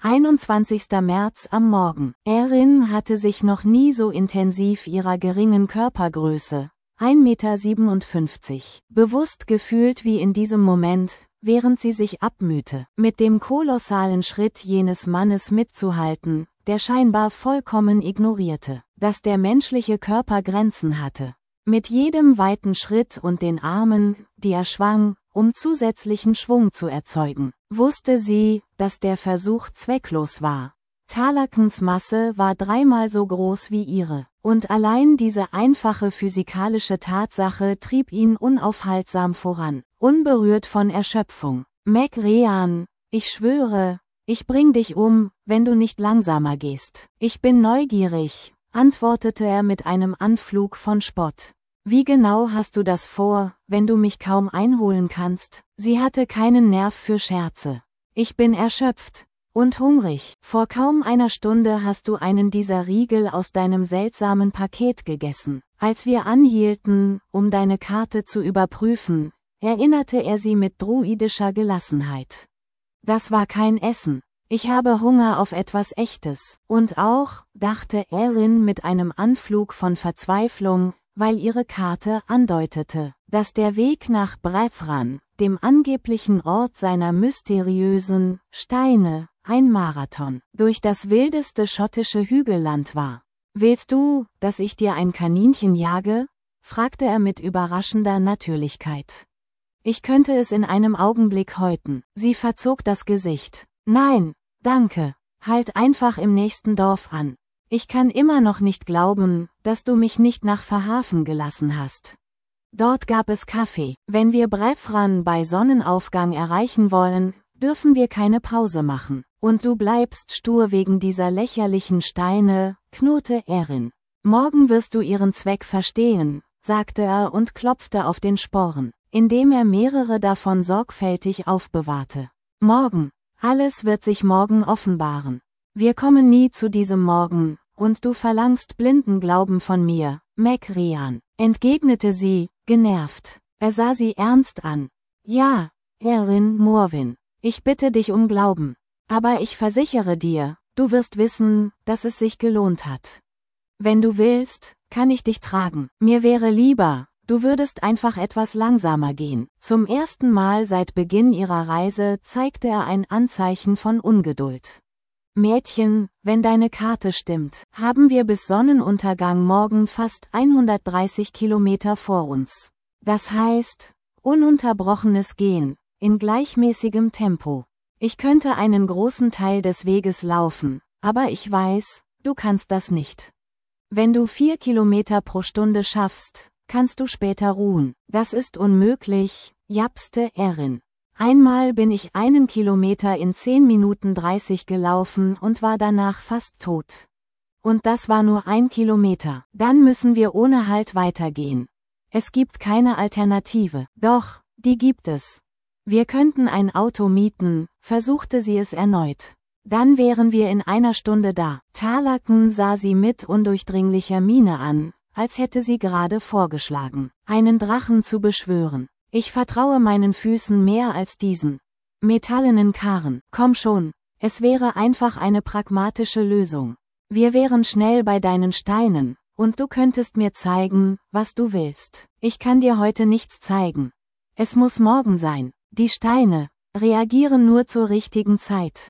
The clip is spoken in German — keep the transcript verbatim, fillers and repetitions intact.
einundzwanzigster März am Morgen. Erin hatte sich noch nie so intensiv ihrer geringen Körpergröße, ein Meter siebenundfünfzig, bewusst gefühlt wie in diesem Moment, während sie sich abmühte, mit dem kolossalen Schritt jenes Mannes mitzuhalten, der scheinbar vollkommen ignorierte, dass der menschliche Körper Grenzen hatte. Mit jedem weiten Schritt und den Armen, die er schwang, um zusätzlichen Schwung zu erzeugen, wusste sie, dass der Versuch zwecklos war. Talakens Masse war dreimal so groß wie ihre, und allein diese einfache physikalische Tatsache trieb ihn unaufhaltsam voran, unberührt von Erschöpfung. Meg Ryan, ich schwöre, ich bring dich um, wenn du nicht langsamer gehst. Ich bin neugierig, antwortete er mit einem Anflug von Spott. Wie genau hast du das vor, wenn du mich kaum einholen kannst? Sie hatte keinen Nerv für Scherze. Ich bin erschöpft und hungrig. Vor kaum einer Stunde hast du einen dieser Riegel aus deinem seltsamen Paket gegessen. Als wir anhielten, um deine Karte zu überprüfen, erinnerte er sie mit druidischer Gelassenheit. Das war kein Essen. Ich habe Hunger auf etwas Echtes. Und auch, dachte Erin mit einem Anflug von Verzweiflung, weil ihre Karte andeutete, dass der Weg nach Brethran, dem angeblichen Ort seiner mysteriösen Steine, ein Marathon durch das wildeste schottische Hügelland war. Willst du, dass ich dir ein Kaninchen jage? Fragte er mit überraschender Natürlichkeit. Ich könnte es in einem Augenblick häuten. Sie verzog das Gesicht. Nein, danke. Halt einfach im nächsten Dorf an. Ich kann immer noch nicht glauben, dass du mich nicht nach Verhafen gelassen hast. Dort gab es Kaffee. Wenn wir Brethran bei Sonnenaufgang erreichen wollen, dürfen wir keine Pause machen. Und du bleibst stur wegen dieser lächerlichen Steine, knurrte Erin. Morgen wirst du ihren Zweck verstehen, sagte er und klopfte auf den Sporn, indem er mehrere davon sorgfältig aufbewahrte. Morgen. Alles wird sich morgen offenbaren. Wir kommen nie zu diesem Morgen, und du verlangst blinden Glauben von mir, Meg Ryan, entgegnete sie, genervt. Er sah sie ernst an. Ja, Erin Morwin, ich bitte dich um Glauben. Aber ich versichere dir, du wirst wissen, dass es sich gelohnt hat. Wenn du willst, kann ich dich tragen. Mir wäre lieber, du würdest einfach etwas langsamer gehen. Zum ersten Mal seit Beginn ihrer Reise zeigte er ein Anzeichen von Ungeduld. Mädchen, wenn deine Karte stimmt, haben wir bis Sonnenuntergang morgen fast hundertdreißig Kilometer vor uns. Das heißt, ununterbrochenes Gehen, in gleichmäßigem Tempo. Ich könnte einen großen Teil des Weges laufen, aber ich weiß, du kannst das nicht. Wenn du vier Kilometer pro Stunde schaffst, kannst du später ruhen. Das ist unmöglich, japste Erin. Einmal bin ich einen Kilometer in zehn Minuten dreißig gelaufen und war danach fast tot. Und das war nur ein Kilometer. Dann müssen wir ohne Halt weitergehen. Es gibt keine Alternative. Doch, die gibt es. Wir könnten ein Auto mieten, versuchte sie es erneut. Dann wären wir in einer Stunde da. Talaken sah sie mit undurchdringlicher Miene an, als hätte sie gerade vorgeschlagen, einen Drachen zu beschwören. Ich vertraue meinen Füßen mehr als diesen metallenen Karren. Komm schon, es wäre einfach eine pragmatische Lösung. Wir wären schnell bei deinen Steinen, und du könntest mir zeigen, was du willst. Ich kann dir heute nichts zeigen. Es muss morgen sein. Die Steine reagieren nur zur richtigen Zeit.